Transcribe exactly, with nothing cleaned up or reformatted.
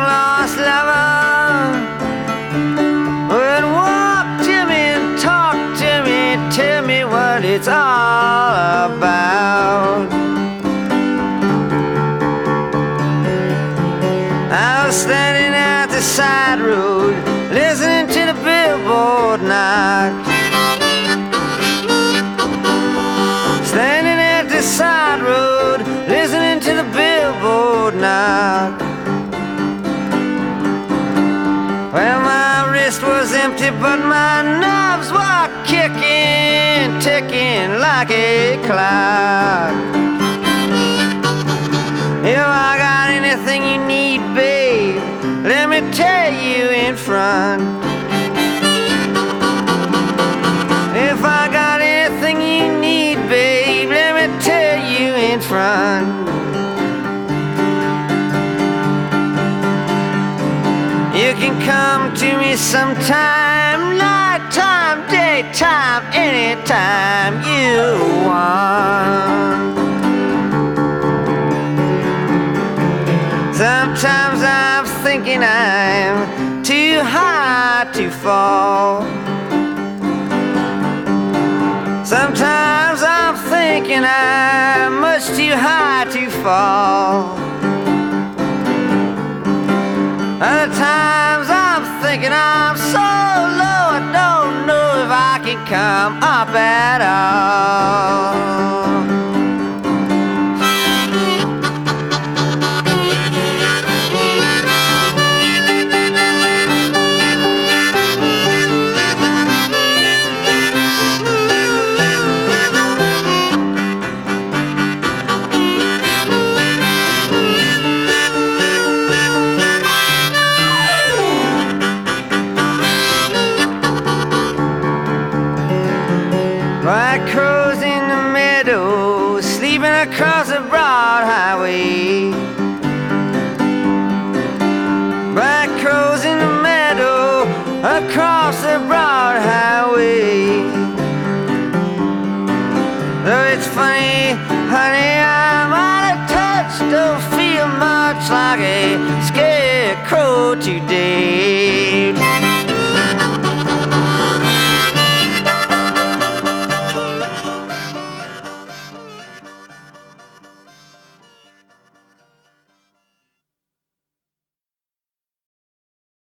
long-lost lover would walk to me and talk to me, tell me what it's all about. I was standing at the side road, listening to the billboard knock. Standing at the side road, listening to the billboard knock. Well, my wrist was empty, but my nerves were kicking, ticking like a clock. If I got anything you need, babe, let me tell you in front. If I got anything you need, babe, let me tell you in front. You can come to me sometime, nighttime, daytime, anytime you want. Sometimes I'm thinking I'm too high to fall. Sometimes I'm thinking I'm much too high to fall. Other times I'm thinking I'm so low I don't know if I can come up at all. Black crows in the meadow, sleeping across the broad highway. Black crows in the meadow, across the broad highway. Though it's funny, honey, I'm out of touch, don't feel much like a scarecrow today.